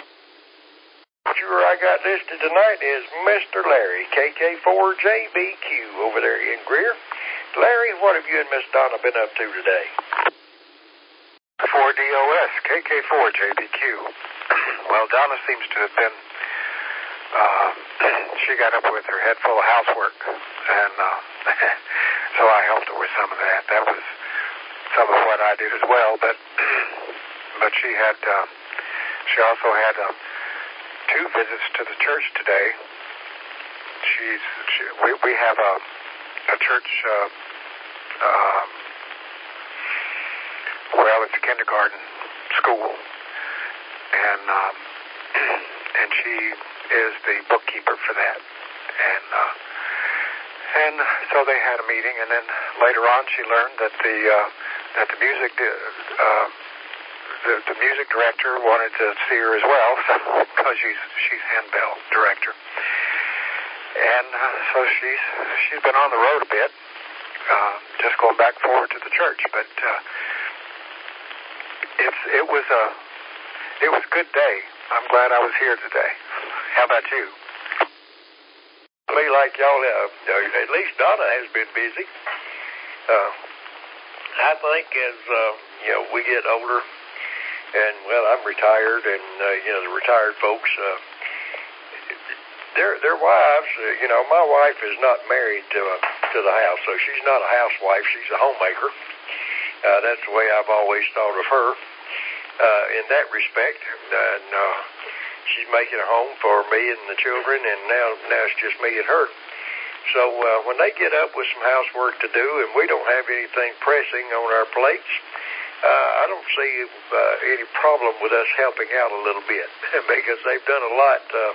Sure I got listed tonight is Mister Larry, K K four J B Q over there in Greer. Larry, what have you and Miss Donna been up to today? four D O S, K K four J B Q. Well, Donna seems to have been, uh, she got up with her head full of housework, and uh, so I helped her with some of that. That was some of what I did as well, but but she had, uh, she also had uh, two visits to the church today. She's, she, we, we have a, a church, uh, um, well, it's a kindergarten school, and um, and she is the bookkeeper for that, and uh, and so they had a meeting, and then later on she learned that the uh, that the music uh, the, the music director wanted to see her as well, because she's she's handbell director, and uh, so she's she's been on the road a bit, uh, just going back and forth to the church, but. Uh, It's, it was a, it was a good day. I'm glad I was here today. How about you? Me like y'all, uh, at least Donna has been busy. Uh, I think as, uh, you know, we get older, and, well, I'm retired, and, uh, you know, the retired folks, uh, their, their wives, uh, you know, my wife is not married to, uh, to the house, so she's not a housewife, she's a homemaker. Uh, that's the way I've always thought of her uh, in that respect. And uh, she's making a home for me and the children, and now now it's just me and her. So uh, when they get up with some housework to do, and we don't have anything pressing on our plates, uh, I don't see uh, any problem with us helping out a little bit because they've done a lot uh,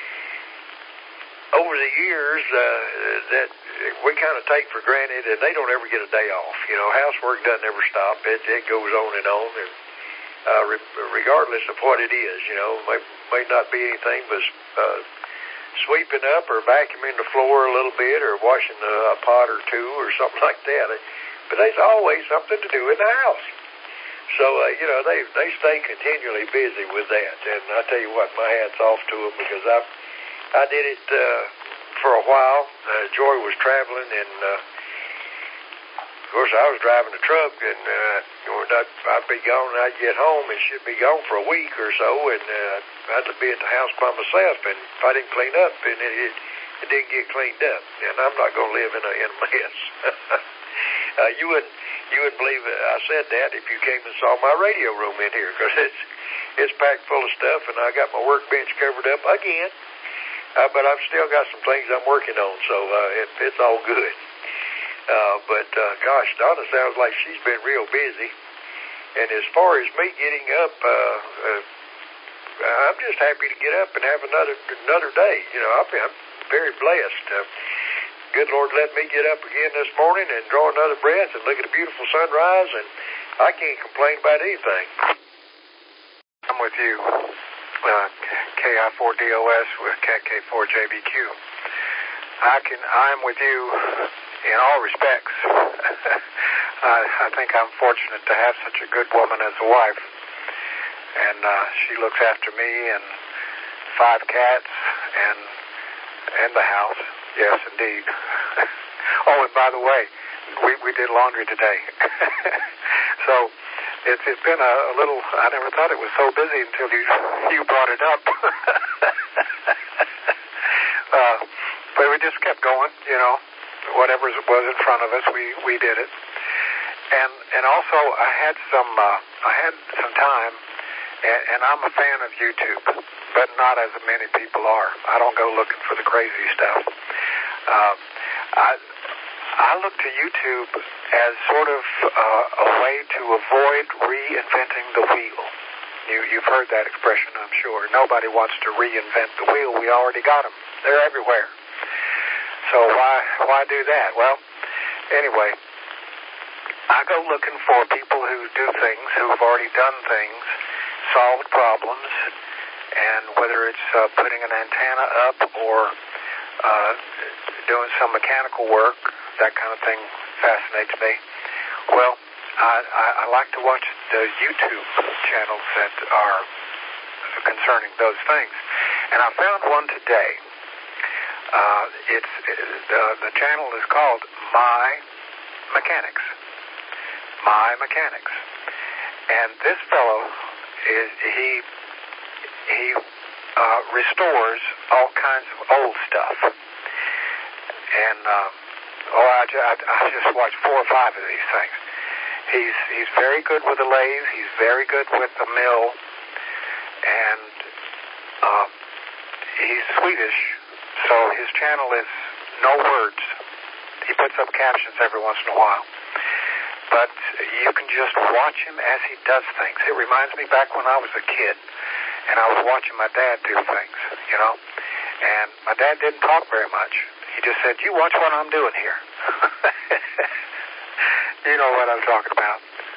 over the years uh, that we kind of take for granted, and they don't ever get a day off. You know, housework doesn't ever stop. It, it goes on and on, and uh, re- regardless of what it is, you know, may, may not be anything but uh, sweeping up or vacuuming the floor a little bit or washing a, a pot or two or something like that. But there's always something to do in the house. So, uh, you know, they they stay continually busy with that. And I tell you what, my hat's off to them because I I did it uh, for a while. Uh, Joy was traveling, and uh, of course I was driving the truck, and uh, I'd, I'd be gone, and I'd get home, and she'd be gone for a week or so, and uh, I'd be at the house by myself, and if I didn't clean up, and it, it, it didn't get cleaned up, and I'm not going to live in a, in a mess. uh, you wouldn't you wouldn't believe it. I said that if you came and saw my radio room in here, because it's it's packed full of stuff, and I got my workbench covered up again. Uh, but I've still got some things I'm working on, so uh, it, it's all good. Uh, but, uh, gosh, Donna sounds like she's been real busy. And as far as me getting up, uh, uh, I'm just happy to get up and have another another day. You know, I'm, I'm very blessed. Uh, good Lord let me get up again this morning and draw another breath and look at a beautiful sunrise, and I can't complain about anything. I'm with you. Uh, K I four D O S with K K four J B Q. I can, I'm with you in all respects. I, I think I'm fortunate to have such a good woman as a wife. And uh, she looks after me and five cats and and the house. Yes, indeed. Oh, and by the way, we, we did laundry today. So It's, it's been a, a little, I never thought it was so busy until you you brought it up. uh, but we just kept going, you know, whatever was in front of us, we, we did it. And and also I had some, uh, I had some time, and, and I'm a fan of YouTube, but not as many people are. I don't go looking for the crazy stuff. Uh, I I look to YouTube as sort of uh, a way to avoid reinventing the wheel. You, you've heard that expression, I'm sure. Nobody wants to reinvent the wheel. We already got them. They're everywhere. So why why do that? Well, anyway, I go looking for people who do things, who have already done things, solved problems, and whether it's uh, putting an antenna up or uh, doing some mechanical work, that kind of thing fascinates me. Well, I, I, I like to watch the YouTube channels that are concerning those things. And I found one today. Uh, it's the, the channel is called My Mechanics. My Mechanics. And this fellow is he he uh, restores all kinds of old stuff. And uh, oh, I, I, I just watched four or five of these things. He's he's very good with the lathe. He's very good with the mill, and uh, he's Swedish, so his channel is no words. He puts up captions every once in a while. But you can just watch him as he does things. It reminds me back when I was a kid, and I was watching my dad do things, you know. And my dad didn't talk very much. He just said, "You watch what I'm doing here." You know what I'm talking about.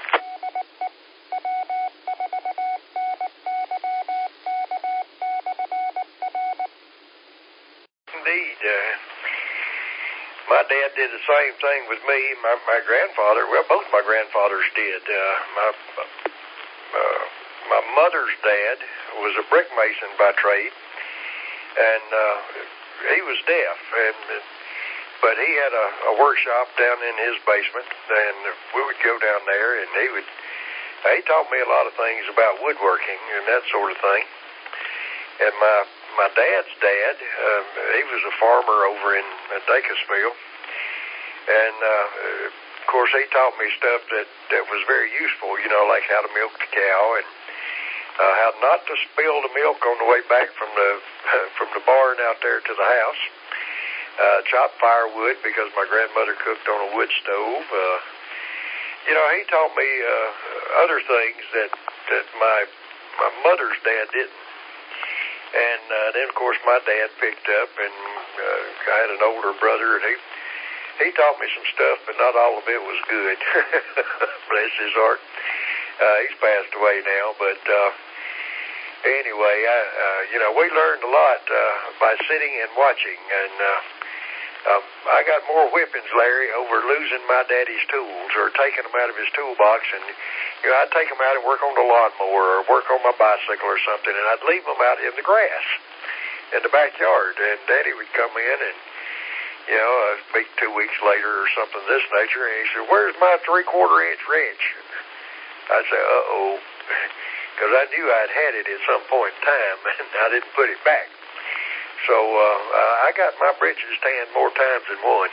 Indeed. Uh, my dad did the same thing with me. My, my grandfather, well, both my grandfathers did. Uh, my uh, my mother's dad was a brick mason by trade, and uh, he was deaf, and but he had a, a workshop down in his basement, and we would go down there, and he would he taught me a lot of things about woodworking and that sort of thing. And my my dad's dad, um, he was a farmer over in Dacusville, and uh, of course he taught me stuff that, that was very useful, you know, like how to milk the cow and uh, how not to spill the milk on the way back from the uh, from the barn out there to the house. Uh, chop firewood because my grandmother cooked on a wood stove. Uh, you know, he taught me uh, other things that that my my mother's dad didn't. And uh, then, of course, my dad picked up, and uh, I had an older brother, and he he taught me some stuff, but not all of it was good. Bless his heart. Uh, he's passed away now, but uh, anyway, I, uh, you know, we learned a lot uh, by sitting and watching, and uh, um, I got more whippings, Larry, over losing my daddy's tools or taking them out of his toolbox, and you know, I'd take them out and work on the lawnmower or work on my bicycle or something, and I'd leave them out in the grass in the backyard, and Daddy would come in and, you know, uh, maybe two weeks later or something of this nature, and he said, "Where's my three-quarter inch wrench?" I'd say, uh-oh, because I knew I'd had it at some point in time, and I didn't put it back. So uh, I got my britches tanned more times than one.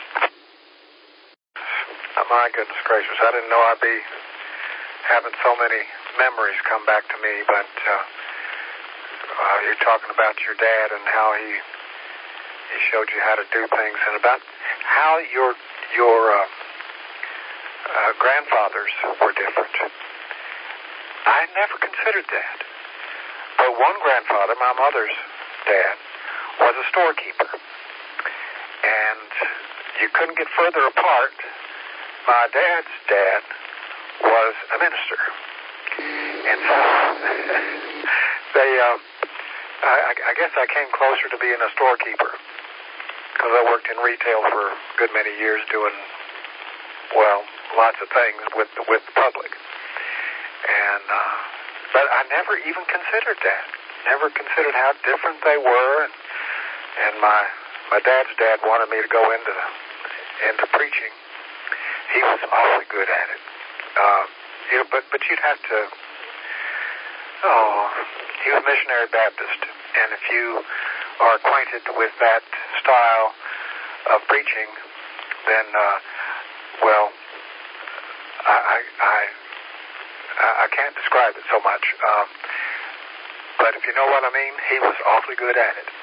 Oh, my goodness gracious, I didn't know I'd be having so many memories come back to me, but uh, uh, you're talking about your dad and how he he showed you how to do things, and about how your your uh, uh, grandfathers were different. I never considered that. But one grandfather, my mother's dad, was a storekeeper, and you couldn't get further apart. My dad's dad was a minister, and so they, uh, I, I guess I came closer to being a storekeeper because I worked in retail for a good many years, doing well lots of things with the, with the public, and uh, but I never even considered that. Never considered how different they were, and, and my my dad's dad wanted me to go into into preaching. He was awfully good at it. Uh, you know, but but you'd have to. Oh, he was missionary Baptist, and if you are acquainted with that style of preaching, then uh, well, I I I, I can't describe it so much. Um, but if you know what I mean, he was awfully good at it.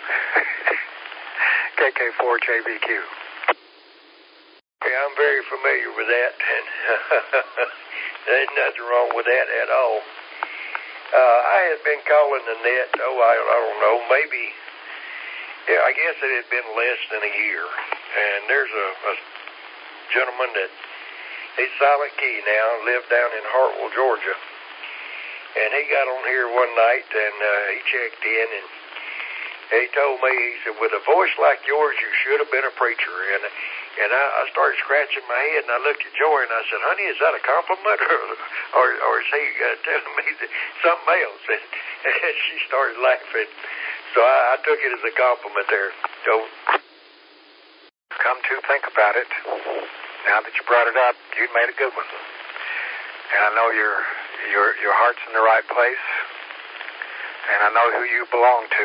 K K four J B Q. Yeah, I'm very familiar with that, and there's nothing wrong with that at all. Uh, I had been calling the net, oh, I, I don't know, maybe, yeah, I guess it had been less than a year. And there's a, a gentleman that, he's Silent Key now, lived down in Hartwell, Georgia. And he got on here one night, and uh, he checked in, and he told me, he said, with a voice like yours, you should have been a preacher. And and I, I started scratching my head, and I looked at Joy, and I said, honey, is that a compliment, or or, or is he uh, telling me something else? And, and she started laughing. So I, I took it as a compliment there. So, come to think about it, now that you brought it up, you'd made a good one. And I know your your your heart's in the right place, and I know who you belong to.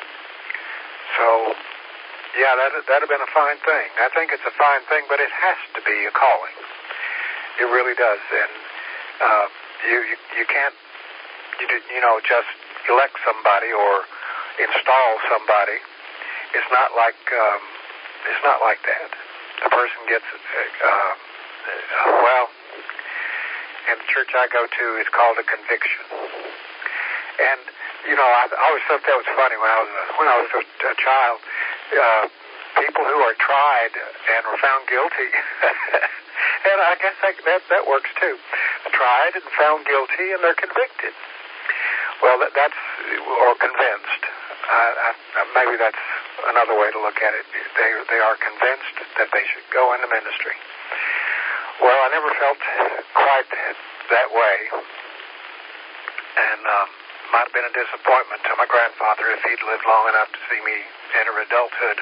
So, yeah, that that'd have been a fine thing. I think it's a fine thing, but it has to be a calling. It really does, and uh, you, you you can't you you know just elect somebody or install somebody. It's not like um, it's not like that. The person gets uh, uh, well. And the church I go to is called a conviction. And you know, I, I always thought that was funny when I was a, when I was a, a child. Uh, people who are tried and were found guilty, and I guess that, that that works too. Tried and found guilty, and they're convicted. Well, that, that's or convinced. Uh, I, maybe that's another way to look at it. They they are convinced that they should go into ministry. Well, I never felt quite that way, and um, might have been a disappointment to my grandfather if he'd lived long enough to see me enter adulthood.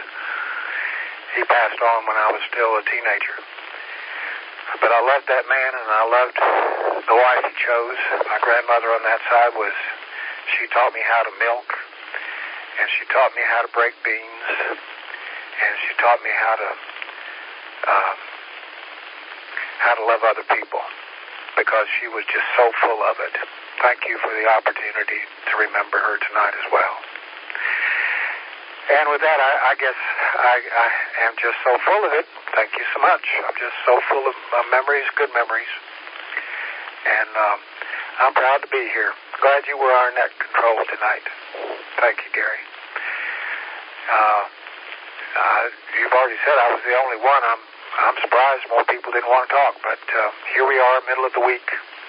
He passed on when I was still a teenager. But I loved that man, and I loved the wife he chose. My grandmother on that side was, she taught me how to milk, and she taught me how to break beans, and she taught me how to... Uh, how to love other people, because she was just so full of it. Thank you for the opportunity to remember her tonight as well. And with that, I, I guess I, I am just so full of it. Thank you so much. I'm just so full of uh, memories, good memories. And um, I'm proud to be here. Glad you were our net control tonight. Thank you, Gary. Uh, uh, you've already said I was the only one. I'm I'm surprised more people didn't want to talk, but uh, here we are, middle of the week.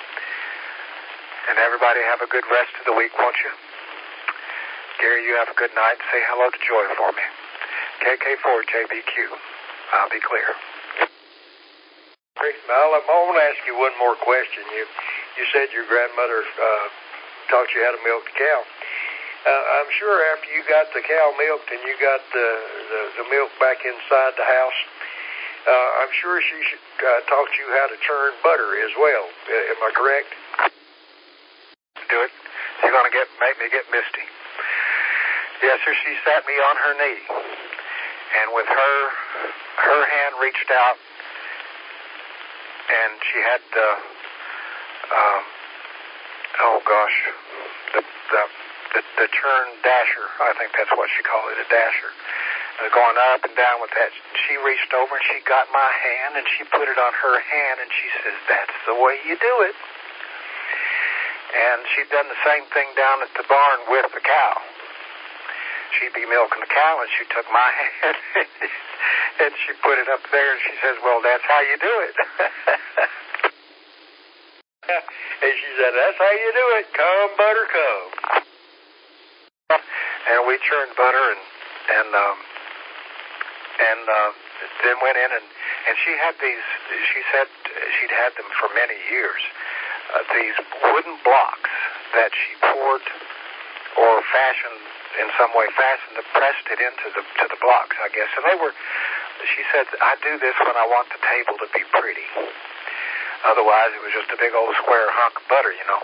And everybody have a good rest of the week, won't you? Gary, you have a good night. Say hello to Joy for me. K K four J B Q. I'll be clear. Mal, I want to ask you one more question. You you said your grandmother uh, taught you how to milk the cow. Uh, I'm sure after you got the cow milked and you got the, the, the milk back inside the house, Uh, I'm sure she should, uh, taught you how to churn butter as well. Uh, am I correct? Do it. You're going to get make me get misty. Yes, sir. She sat me on her knee, and with her her hand reached out, and she had the um, oh gosh, the the the, the churn dasher. I think that's what she called it, a dasher. Going up and down with that. She reached over and she got my hand and she put it on her hand and she says, "That's the way you do it." And she'd done the same thing down at the barn with the cow. She'd be milking the cow and she took my hand and she put it up there and she says, "Well, that's how you do it." And she said, "That's how you do it. Come, butter, come." And we churned butter and, and, um, and uh, then went in and, and she had these, she said she'd had them for many years, uh, these wooden blocks that she poured or fashioned in some way, fastened, pressed it into the to the blocks, I guess. And they were, she said, "I do this when I want the table to be pretty. Otherwise, it was just a big old square hunk of butter, you know."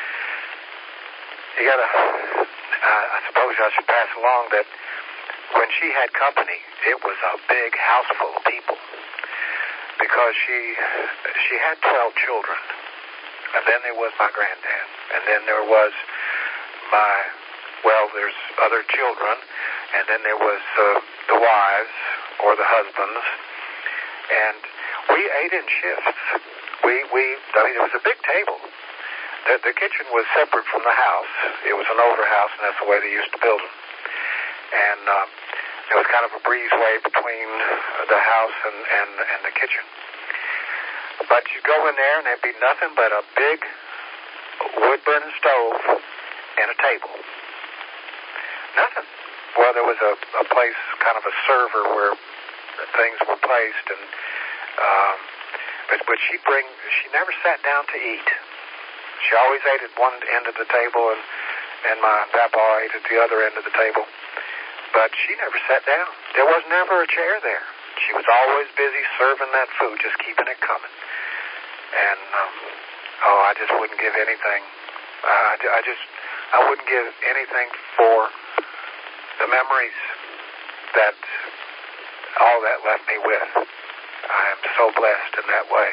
You gotta, uh, I suppose I should pass along that when she had company, it was a big house full of people, because she she had twelve children, and then there was my granddad, and then there was my, well, there's other children, and then there was uh, the wives or the husbands, and we ate in shifts. We we I mean, it was a big table. The, the kitchen was separate from the house. It was an older house, and that's the way they used to build them. And uh, there was kind of a breezeway between the house and, and, and the kitchen. But you go in there, and there'd be nothing but a big wood-burning stove and a table. Nothing. Well, there was a, a place, kind of a server where things were placed, and um, but but she'd bring. She never sat down to eat. She always ate at one end of the table, and and my papa ate at the other end of the table. But she never sat down. There was never a chair there. She was always busy serving that food, just keeping it coming. And um, Oh, I just wouldn't give anything. Uh, I just, I wouldn't give anything for the memories that all that left me with. I am so blessed in that way.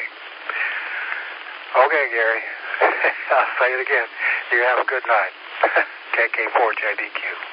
Okay, Gary. I'll say it again. You have a good night. K K four J D Q.